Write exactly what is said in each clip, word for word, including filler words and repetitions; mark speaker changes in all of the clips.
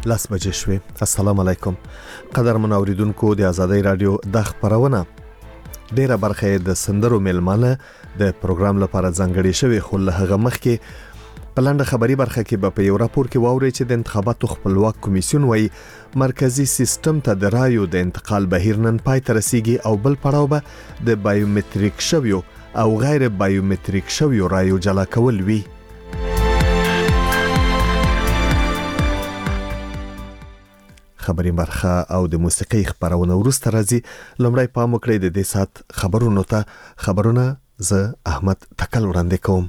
Speaker 1: لاس بجې شوې. السلام علیکم قدرمن اوریدونکو، د آزادۍ رادیو د خبرونه ډیره برخه د سندرو میلمانه د پروګرام لپاره ځانګړې شوی، خو له هغه مخکې په لنډه خبري برخه کې به په یو راپور کې واوري چې د انتخاباتو خپلواک کمیسیون وایي مرکزی سیستم ته د رایو د انتقال بهیر نن پای ته رسیږي او بل پړاو به د بایومټریک شویو او غیر بایومټریک شویو رایو جلا کول وي. خبري برخه او د موسیقي خبرونه ورسته راځي. لومړی پام وکړئ د دې سات خبرونو ته. خبرونه زه احمد تکل وړاندې کوم.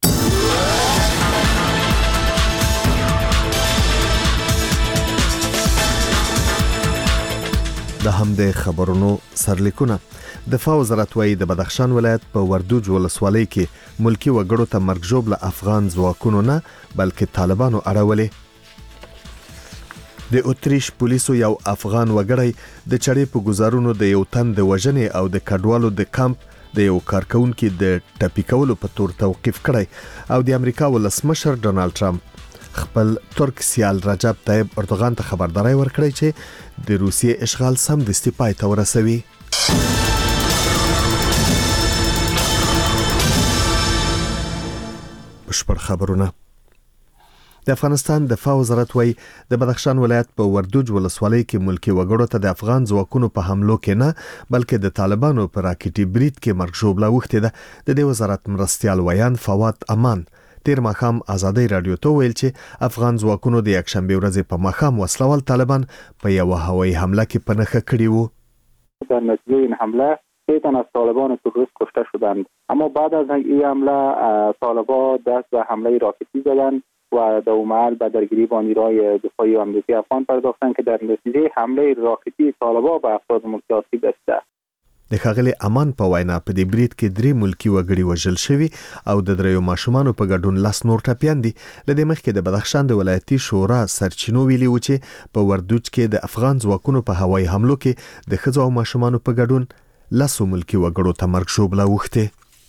Speaker 1: د هم د خبرونو سرلیکونه. دفاع وزارت وايي د بدخشان ولایت په وردوج ولسوالۍ کې ملکی وګړو ته مرګ ژوبله افغان ځواکونو نه بلکې طالبانو اړولې. د اتریش پولیسو یو افغان وګړی د چړې په گزارونو د یو تن د وژنې او د کډوالو د کمپ د یو کارکونکو د ټپي کولو په تور توقیف کړی او د امریکا ولسمشر ډونالد ټرمپ خپل ترک سیال رجب طیب اردوغان ته خبرداري ورکړی چې د روسیې اشغال سم دستي پای ته ورسوي. بشپړ خبرونه. د افغانستان دفاع وزارت وايي د بدخشان ولایت په وردوج ولسوالۍ کې ملکی وګړو ته د افغان ځواکونو په حملو کې نه بلکې د طالبانو په راکټي برید کې مرګ ژوبله وخته ده. د دې وزارت مرستيال ویان فواد امان تیر ماخام آزادۍ رادیو ته ویل چې افغان ځواکونو د یکشنبه ورځ په ماخام وسلوال طالبان په یو هوایي حمله کې پنهخه کړی وو.
Speaker 2: در نتیجه این حمله سه تن از طالبان تروریست کشته شدند، اما بعد از این حمله طالبان دست به حمله راکتی زدند و در اون محل به درگیری با نیروهای دفاعی امریکایی افغان پرداختند که در نتیجه حمله راکتی طالبان به افراد ملکی آسیب رسیده.
Speaker 1: د ښاغلي امان په وینا په دې برید کې درې ملکی وګړي وژل شوي او د دریو ماشومانو په ګډون لاس نور ټپیان دي. لدې مخکې د بدخشان د ولایتي شورا سرچینو ویلي و چې په وردوج کې د افغان ځواکونو په هوایي حملو کې د ښځو او ماشومانو په ګډون لاسو ملکی وګړو ته مرګ ژوبله وخته.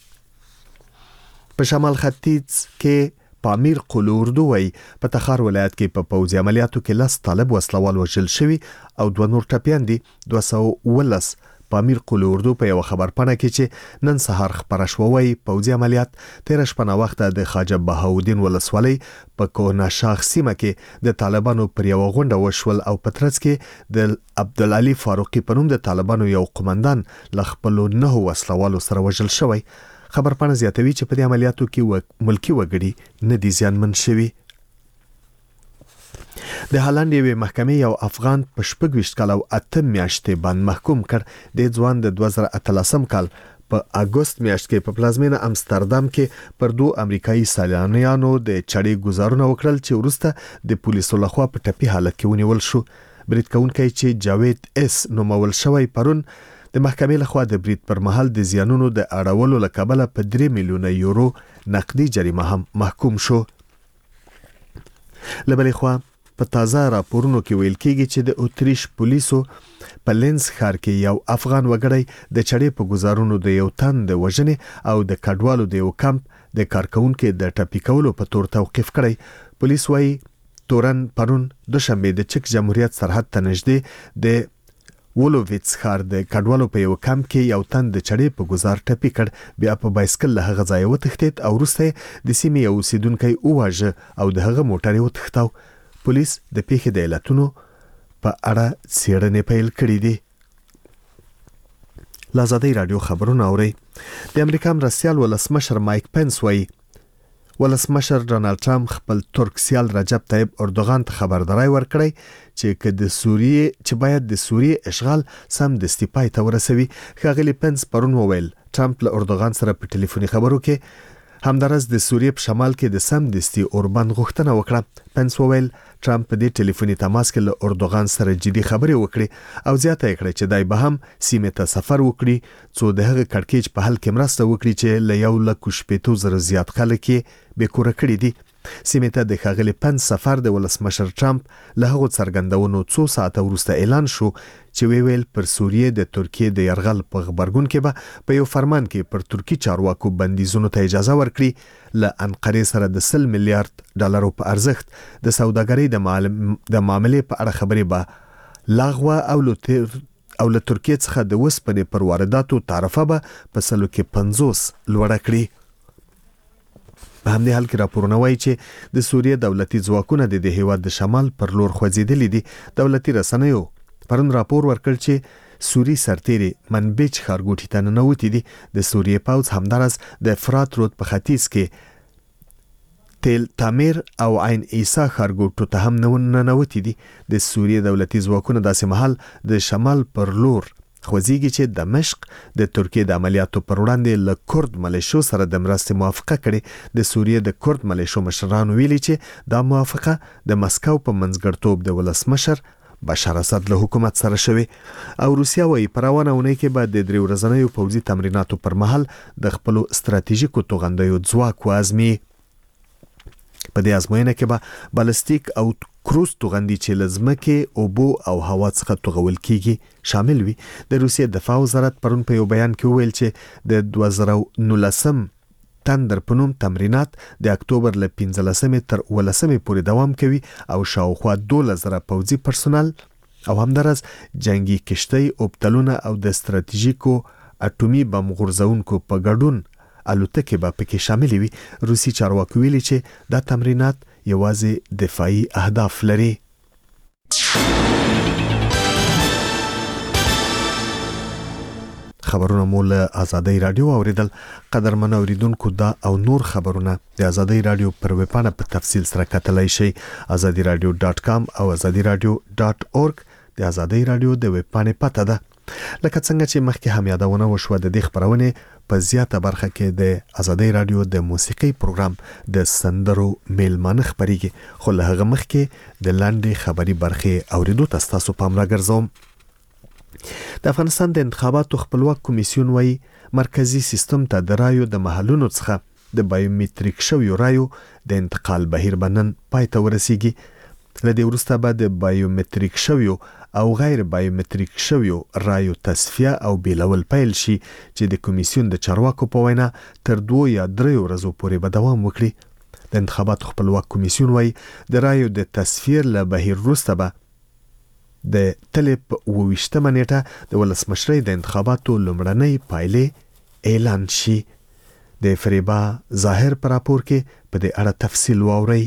Speaker 1: په شمال ختیځ کې پامیر قلو اردو وای په تخار ولایت کې په پوځي عملیاتو کې لاس طالب وسلوال وژل شوي او دوه نور ټپیان دي. دوه سوه ولس پامیر قلو اردو په یو خبرپاڼه کې چې نن سهار خبره شوه وای پوځي عملیات تیر شپه نه وخت د خواجه بهاودین ولسوالۍ په کوهنه شاخ سیمه کې د طالبانو پر یو غونډه وشول او په ترڅ کې د عبدالعلی فاروقي په نوم د طالبانو یو قومندان ل خپل نه وسلوالو سره وژل شوی. خبرپاڼه زیاتوي چې په دې عملیاتو کې ملکی وګړي نه دي زیانمن شوي. د هالند یوې محکمې یو افغان په شپږ ویشت کال او اته میاشتې باندې محکوم کړ. د ځوان د دوه زره اتلسم کال په اګوست میاشت کې په پلازمینه امستردام کې پر دوه امریکایي سیلانیانو د چړې گزارونه وکړل چې وروسته د پولیسو لخوا په ټپي حالت کې ونیول شو. برید کوونکی چې جاوید اس نومول شوی پرون د محکمې لخوا د برید پر مهال د زیانونو د اړولو لکبله په درې میلیونه یورو نقدي جریمه هم محکوم شو. لبلې خوا په تازه راپورونو کې ویل کېږي چې د اتریش پولیسو په لینز ښار کې یو افغان وګړی د چړې په گزارونو د یو تن د وژنې او د کډوالو د یو کمپ د کارکونکو د ټپي کولو په تور توقیف کړی. پولیس وايي تورن پرون دوشنبه د چک جمهوریت سرحد ته نږدې د وولوویټس ښار د کډوالو په یو کمپ کې یو تن د چړې په گزار ټپي کړ. بیا په بایسکل له هغه ځای وتښتید او وروسته د سیمې یو اوسیدونکی وواژه او د هغه موټر یې وتښتاو. پولیس د پیښې د علتونو په اړه څېړنې پیل کړې دي. آزادۍ رادیو خبرونه اوري. د امریکا مرستيال ولسمشر مایک پنس وايي ولسمشر ډونالد ټرمپ خپل ترک سیال رجب طیب اردوغان ته خبرداري ورکړی چې که د سوریې چې باید د سوریې اشغال سم دستي پای ته ورسوي. ښاغلي پنس پرون وویل ټرمپ له اردوغان سره په ټلیفوني خبرو کې همدارس د سوریې په شمال کې د سم دستي اوربند غوښتنه وکړه. پنس وویل ټرمپ په دې ټلیفوني تماس کې له اردوغان سره جدي خبرې وکړي او زیاته یې کړې چې دای به هم سیمې ته سفر وکړي څو د هغه کړکېچ په حل کې مرسته وکړي چې له یو لک شپېته زره زیات خلک یې بې کوره کړي دي. سیمې ته د ښاغلي پنس سفر د ولسمشر ټرمپ له هغو څرګندونو څو ساعته وروسته اعلان شو چې وی ویل پر سوریې د ترکیې د یرغل په غبرګون کې به په یو فرمان کې پر ترکی چارواکو بندیزونو ته اجازه ورکړي له انقرې سره د سل میلیارډ ډالرو په ارزښت د سوداګرۍ د د معاملې په اړه خبرې به لغوه او له او له ترکیې څخه د وسپنې پر وارداتو تعرفه به په سلو کې پنځوس لوړه کړي. په همدې حال کې راپورونه وایي چې د سوریې دولتي ځواکونه د دې هیواد د شمال پر لور خوځېدلي دي. دولتي رسنیو پرون راپور ورکړ چې سوری سرتیري منبج ښارګوټي ته ننوتي دي. د سوریې پوځ همدارس د فرات رود په ختیځ کې تل تعمیر او عین عیسی ښارګوټو ته هم ننوتي دي. د سوریې دولتي ځواکونه داسې مهال د شمال پر لور خوځيږي چې دمشق د ترکیې د عملیاتو پر وړاندې له کورد ملیشو سره د مرستې موافقه کړې. د سوریې د کورد ملیشو مشرانو ویلي چې دا موافقه د مسکو په منځګړیتوب د ولسمشر بشار اسد له حکومت سره شوی او روسیا وايي په روانه اونۍ کې به د درې ورځنیو پوځي تمریناتو پر مهال د خپل ستراتیژیکو توغندیو ځواک وازمي. په دې ازموینه کې به بالستیک او کروز توغندي چې لزمکه اوبو او هوا څخه توغول کیږي شامل وي. د روسیې دفاع وزارت پرون په یو بیان کې ویل چې د دوه زره نولسم تندر پنوم تمرینات د اکتوبر له پنځلسمې تر ولسمې پورې دوام کوي او شاوخوا دوه زره پوځي پرسونل او همدارس جنگي کشتۍ اوبتلونه او د ستراتیژیکو اټومي بم غورځونکو په ګډون الوتکې به پکې شامل وي. روسي چارواکي ویلي چې دا تمرینات یوازې دفاعي اهداف لري. خبرونه مو له آزادۍ رادیو اوریدل. قدرمن اوریدونکو دا او نور خبرونه د آزادۍ رادیو پر ویب پاڼه په تفصیل سره کتلای شئ. azadi radio dot com او azadi radio dot org د آزادۍ رادیو د ویب پاڼې پته ده. لکه څنګه چې مخکې هم یادونه وشوه د دې خبرونه په زیاته برخه کې د آزادۍ رادیو د موسیقي پروګرام د سندرو میلمانه خبريږي. خو له هغه مخکې د لاندې خبري برخه اوریدو تاسو پام راګرځوم. د افغانستان د انتخاباتو خپلواک کمیسیون وايي مرکزی سیستم ته د رایو د محلونو څخه د بایومټریک شویو رایو د انتقال بهیر بنن پای ته ورسیږي. لدې وروسته به د بایومټریک شویو او غیر بایومټریک شویو رایو تصفیه او بیلول پیل شي چې د کمیسیون د چارواکو په وینا تر دوه یا درې ورځې پورې به دوام وکړي. د انتخاباتو خپلواک کمیسیون وايي د رایو د تصفیه له بهیر وروسته به د تلپ وویشتمه نیټه د ولسمشرۍ د انتخاباتو لومړنۍ پایلې اعلان شي. د فریبا ظاهر پر راپور کې په دې اړه تفصیل واورئ.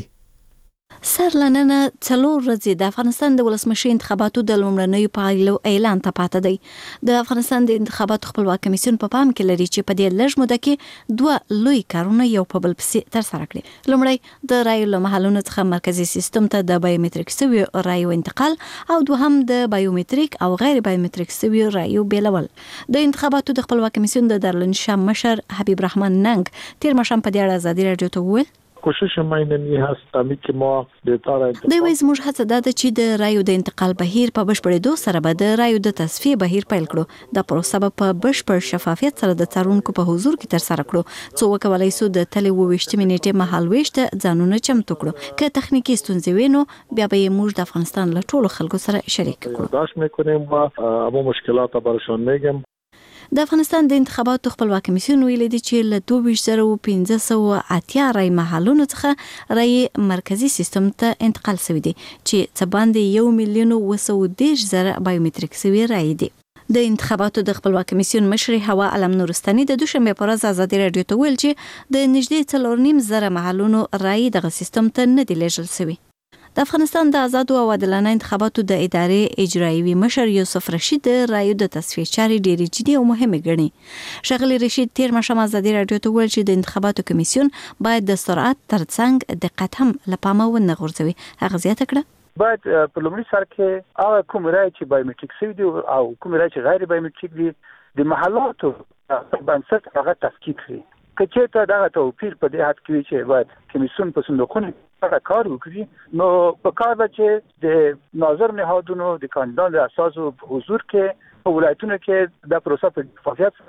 Speaker 3: سرلننه څلور ورځې د افغانستان د ولسمشي انتخاباتو د لومړنیو پایلو اعلان ته پاته دی. د افغانستان د انتخاباتو خپلواک کمیسیون په پام کې لري چې په دې لږ موده کې دوه لوی کارونه یو په بل پسې ترسره کړي. لومړی د رایو له محلونو څخه مرکزی سیستم ته د بایومټریک سوي رایو انتقال او دوهم د بایومټریک او غیر بایومټریک سوي رایو بیلول. د انتخاباتو د خپلواک کمیسیون د دارالعلوم شام مشر حبیب رحمان ننګ تیر ماښام په دې اړه آزادي رادیو ته وویل
Speaker 4: کوشش ما اینی هست تامی که ما بهتره
Speaker 3: دوی وایي زموږ هڅه دا ده چې د رایو د انتقال بهیر په بشپړېدو سره به د رایو د تصفیه بهیر پیل کړو. دا پروسه به په بشپړ شفافیت سره د څارونکو په حضور کې ترسره کړو څو وکولای سو د تلې وویشتمې نیټې مهال ویشت ځانونه چمتو کړو. که تخنیکی ستونزې وي نو بیا به موږ د افغانستان له ټولو خلکو سره شریک کړو.
Speaker 4: داش میکنیم و اما مشکلات برشان میگم.
Speaker 3: د افغانستان د انتخاباتو خپلواک کمیسیون ویلي دی چې له دوه ویشت زره پنځه سوه اتیا رای محلونو څخه رای مرکزی سیستم ته انتقال شوی دی چې څه باندې یو میلیون و سوه دېرش زره بایومټریک سوي رای دي. د انتخاباتو د خپلواک کمیسیون مشر هوا علم نورستاني د دوشنبه په ورځ آزادي رادیو ته ویل چې د نږدې څلور نیم زره محلونو رای دغه سیستم ته نه دی لیږل شوی. د افغانستان د آزادو او عادلانه انتخاباتو د ادارې اجرایوي مشر یوسف رشید د رایو د تصفیه چارې ډېرې جدي او مهمې ګڼي. ښاغلي رشید تیر ماښام آزادي رادیو ته وویل چې د انتخاباتو کمیسیون باید د سرعت ترڅنګ دقت هم له پامه ونه غورځوي. هغه زیاته کړه
Speaker 5: باید په لومړي سر کې هغه کوم رای چې بایومټریک شوي دي او کوم رای چې غیر بایومټریک دي د محلاتو په بنسټ هغه تفکیک کړي. که چېرته دغه توپیر په دې حد کې وي چې باید کمیسیون په صندوقونو هغه کار وکړي نو په کار به چې د ناظر نهادونو د کاندیدانو د اساسو حضور کې په ولایتونو کې د پروسه په شفافیت سره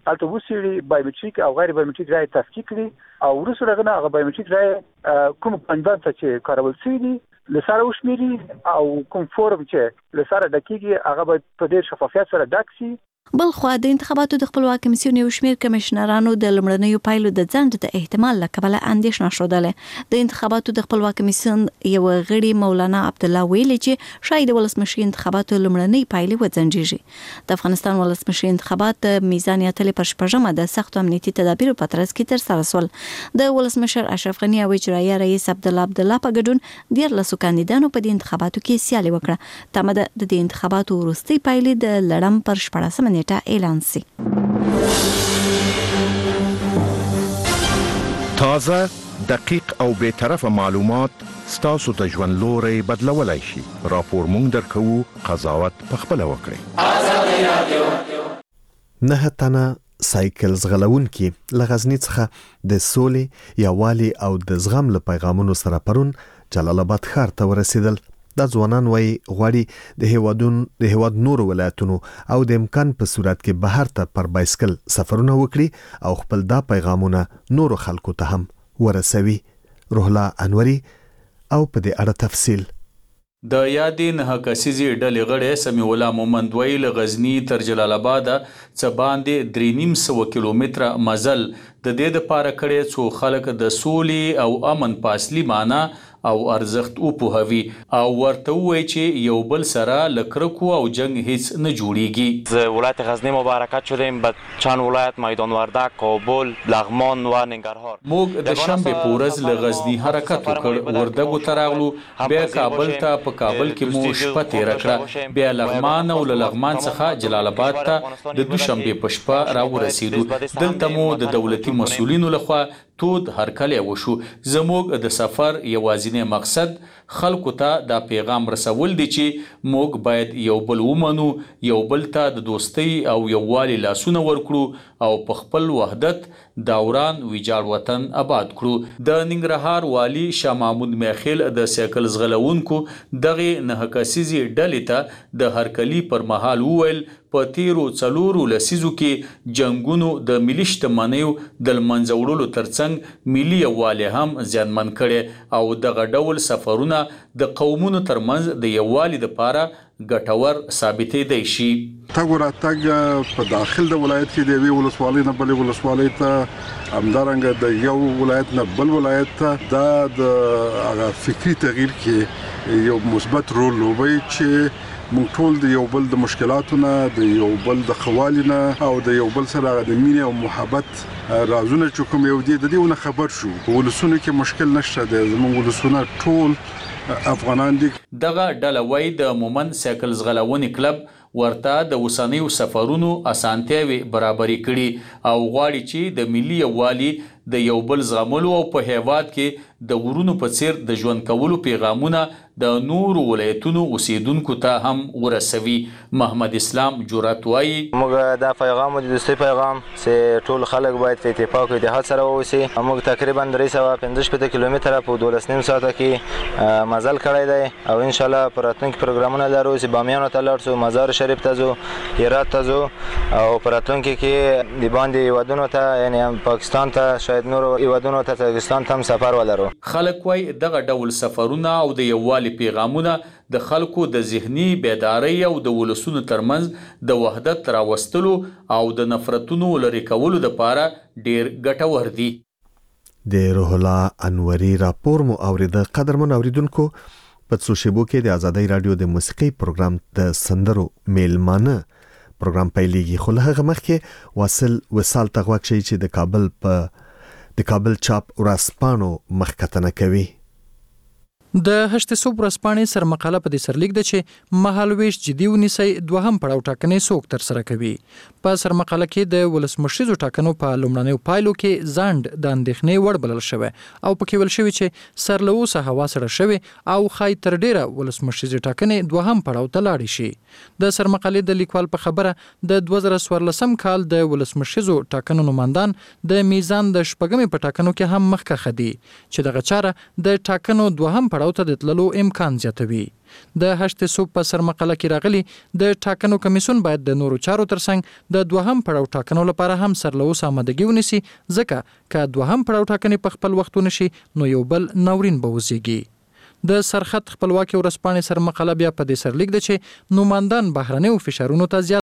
Speaker 5: البته وسیړي بایومټریک او غیر بایومټریک رای تفکیک کړي او وروسته دغه هغه بایومټریک رای کوم پندان چې کارول شوی دي لساره وشمیري او کوم فورم چې لساره دقیقي هغه په ډیر شفافیت سره ډک شي.
Speaker 3: بل خو د انتخاباتو د خپلواک کمیسیون یو شمېر کمشنرانو د لمړنیو پایلو د ځنډ د احتمال له کبله اندېښنه ښودله. د انتخاباتو د خپلواک کمیسیون یو غړي مولانا عبدالله ویلي چې شاید ولسمشي انتخاباتو لمړنۍ پایلې وځنډیږي. د افغانستان ولسمشي انتخابات د میزان اتلې پر شپږمه د سختو امنیتي تدابیرو په ترڅ کې ترسره شول. د ولسمشر اشرف غني او اجرایي رئیس عبدالله عبدالله په ګډون دیارلسو کاندیدانو په دې انتخاباتو کې سیالي وکړه. تمه ده د دې انتخاباتو وروستۍ پایلې د لړم پر شپاړسمه نیټه اعلان شي.
Speaker 6: تازه، دقیق او بے طرفه معلومات ستاسو د ژوند لوري بدلولای شي. راپور مونږ درکوو، قضاوت پخپله وکړئ.
Speaker 1: نه تنه سایکل زغلونکي لغزنی څخه د سولې، یووالي او د زغم له پیغامونو سره پرون جلال آباد ښار ته ورسېدل. د ځوانان وای غواړي د هیوادون د هیواد نور ولایتونو او د امکان په صورت کې بهر ته پر بایسکل سفرونه وکړي او خپل دا پیغامونه نور خلکو ته هم ورسوي. روح الله انوري او په دې اړه تفصیل.
Speaker 7: د یادې نه کسیزې ډلې غړی سمیع الله مومند وی له غزنی تر جلال آباد څه باندې درې نیم سوه کیلومتره مزل د دې دپاره کړی څو خلک د سولې او امن په اصلي معنا او ارزښت وپوهوي او ورته ووایي چې یو بل سره له کرکو او جنگ هیڅ نه جوړیږي.
Speaker 8: از ولایت غزنی مبارکت شدیم به چند ولایت میدان وردک، کابل، لغمان و ننگرهار.
Speaker 7: موږ د شنبې په ورځ له غزنی حرکت وکړ، وردګو ته راغلو، بیا کابل ته، په کابل کې مو شپه تېره کړه، بیا لغمان او له لغمان څخه جلال آباد ته د دوشنبې په شپه راورسېدو. دلته مو د دولتي مسؤلینو لخوا تود هرکلی وشو. زموږ د سفر یوازینی مقصد خلکو ته دا پیغام رسول دي چې موږ باید یو بل ومنو، یو بل ته د دوستۍ او یووالي لاسونه ورکړو او په خپل وحدت دوران ویجاړ وطن آباد کړو. د ننګرهار والی شاه محمود میخیل د سایکل زغلونکو دغې نه کسیزې ډلې ته د هرکلي پر مهال وویل په تیرو څلورو لسیزو کې جنګونو د ملي شتمنیو د لمنځه وړلو ترڅنګ ملي یووالی هم زیانمن کړی او دغه ډول سفرونه د قومونو ترمنځ د یووالي دپاره ګټور ثابتېدی شي.
Speaker 9: تګ ورتګ په داخل د ولایت کې د یوې ولسوالۍ نه بلې ولسوالۍ ته، همدارنګه د یو ولایت نه بل ولایت ته، دا د فکري تغییر کې یو مثبت رول لوبوي چې موږ ټول د یو بل د مشکلاتو نه، د یو بل د خوالي نه او د یو بل سره د مینې او محبت رازونه چې کوم یو دي د دې ونه خبر شو. په ولسونو کې مشکل نشته دی، زموږ ولسونه ټول افغانان دي.
Speaker 7: دغه ډله وایي د مومند سایکل زغلونې کلب ورته د اوسنیو سفرونو اسانتیاوې برابرې کړي او غواړي چې د ملي یووالي د یو بل زغملو او په هیواد کې د ورونو په څیر د ژوند کولو پیغامونه د نورو ولایتونو اوسیدونکو ته هم ورسوي. محمد اسلام جرأت وایي
Speaker 8: موږ دا پیغام د دوستۍ پیغام چې ټول خلک باید په اتفاق او اتحاد سره واوسي. موږ تقریبا درې سوه پنځه شپېته کیلومتره په دولس نیم ساعته کې مزل کړی دی او انشاءالله په راتلونکي پروګرامونه لرو چې بامیانو ته لاړ شو، مزار شریف ته ځو، هرات ته ځو او په راتلونکي کې د باندې هیوادونو ته یعنې پاکستان ته، شاید نورو هیوادونو ته، تاجکستان ته هم سفر ولرو.
Speaker 7: خلک وایي دغه ډول سفرونه او د یووالي پیغامونه د خلکو د ذهني بیدارۍ او د ولسونو ترمنځ د وحدت راوستلو او د نفرتونو لرې کولو دپاره ډیر ګټور دي.
Speaker 1: د روح الله انوري راپور مو اوریده. قدرمن اوریدونکو، په څو شیبو کې د آزادۍ رادیو د موسیقۍ پروګرام د سندرو میلمانه پروګرام پیلېږي، خو له هغه مخکې واصل وصال ته غوږ شئ چې د کابل په د کابل چاپ ورځپاڼو مخکتنه کوي.
Speaker 10: د هشت صوب ورځپاڼې سرمقاله په دې سرلیک ده چې مهالویش جدي ونیسئ دوهم پړاو ټاکنې څوک ترسره کوي. په سرمقاله کې د ولسمشریزو ټاکنو په لومړنیو پایلو کې ځنډ د اندېښنې وړ بلل شوی او پکې ویل شوي چې سر له اوسه هوا سړه شوې او ښایي تر ډیره ولسمشریزې ټاکنې دوهم پړاو ته لاړې شي. د سرمقالې د لیکوال په خبره د دوه زره څوارلسم کال د ولسمشریزو ټاکنو نمایندان د میزان د شپږمې په ټاکنو کې هم مخکښه دي چې دغه چاره د ټاکنو دوهم پړاو پړاو ته د تللو امکان زیاتوي. د هشت صوب په سرمقاله کې راغلي د ټاکنو کمیسیون باید د نورو چارو ترڅنګ د دوهم پړاو ټاکنو لپاره هم سرلوس آمادګي ونیسي، ځکه که دوهم پړاو ټاکنې په خپل وخت ونشي نو یو بل ناورین به وزېږي. د سرخط خپلواکي ورځپاڼې سرمقاله بیا په دې سرلیک ده چې نوماندان بهرنیو فشارونو ته زیات